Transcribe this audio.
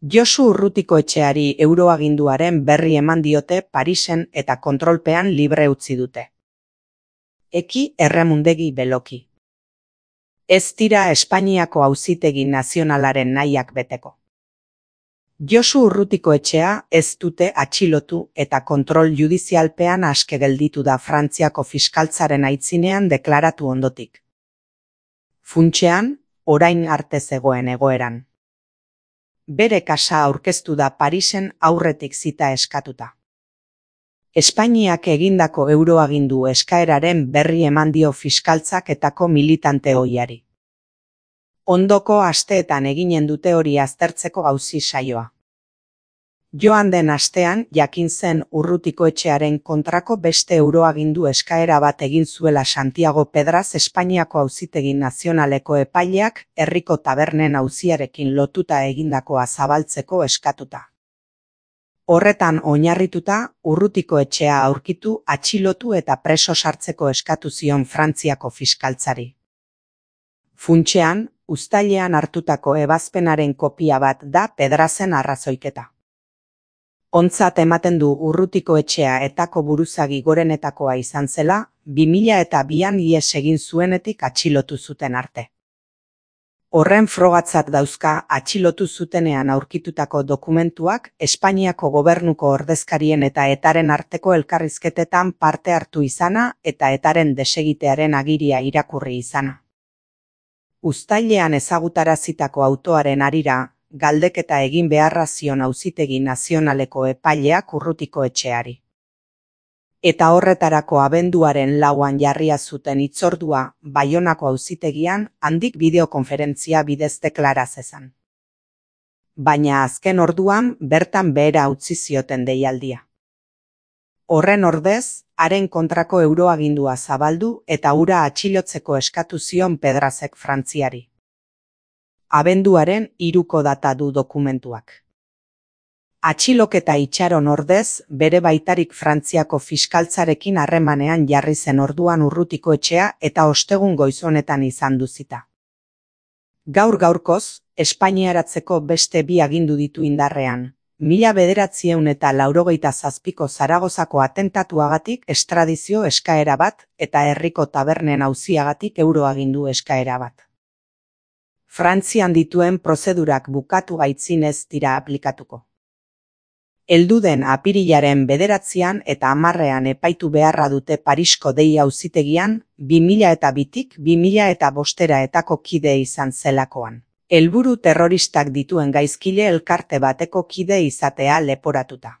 Josu Urrutikoetxeari euroaginduaren berri eman diote Parisen eta kontrolpean libre utzi dute. Eki Erremundegi Beloki. Ez dira Espainiako Auzitegi Nazionalaren nahiak beteko. Josu Urrutikoetxea ez dute atxilotu eta kontrol judizialpean aske gelditu da Frantziako fiskaltzaren aitzinean deklaratu ondotik. Funtsean, orain arte zegoen egoeran. Bere kasa aurkeztu da Parisen aurretik zita eskatuta. Espainiak egindako euroagindu eskaeraren berri eman dio fiskaltzaketako militante ohiari. Ondoko asteetan eginen dute hori aztertzeko auzi saioa. Joan den astean jakin zen Urrutikoetxearen kontrako beste euroagindu eskaera bat egin zuela Santiago Pedraz Espainiako Auzitegi Nazionaleko epaileak herriko tabernen auziarekin lotuta egindakoa zabaltzeko eskatuta. Horretan oinarrituta, Urrutikoetxea aurkitu, atxilotu eta preso sartzeko eskatu zion Frantziako fiskaltzari. Funtsean, uztailean hartutako ebazpenaren kopia bat da Pedrazen arrazoiketa. Ontzat ematen du Urrutikoetxea etako buruzagi gorenetakoa izan zela, 2002an ihes egin zuenetik atxilotu zuten arte. Horren frogatzat dauzka atxilotu zutenean aurkitutako dokumentuak Espainiako gobernuko ordezkarien eta etaren arteko elkarrizketetan parte hartu izana eta etaren desegitearen agiria irakurri izana. Uztailean ezagutarazitako autoaren harira, galdeketa egin beharra zion Auzitegi Nazionaleko epaileak Urrutikoetxeari. Eta horretarako abenduaren 4an jarria zuten hitzordua Baionako auzitegian handik bideokonferentzia bidez deklara zezan. Baina azken orduan bertan behera utzi zioten deialdia. Horren ordez, haren kontrako euroagindua zabaldu eta hura atxilotzeko eskatu zion Pedrazek Frantziari. Abenduaren 3ko data du dokumentuak. Atxiloketa itxaron ordez, bere baitarik Frantziako fiskaltzarekin harremanean jarri zen orduan Urrutikoetxea eta ostegun goiz honetan izan du zita. Gaur-gaurkoz, Espainiaratzeko beste 2 agindu ditu indarrean. 1987ko Zaragozako atentatuagatik estradizio eskaera bat eta herriko tabernen auziagatik euroagindu eskaera bat. Frantzian dituen prozedurak bukatu aitzinez dira aplikatuko. Heldu den apirilaren 9an eta 10ean epaitu beharra dute Parisko Dei Auzitegian, 2002tik 2005era etako kide izan zelakoan. Helburu terroristak dituen gaizkile elkarte bateko kide izatea leporatuta.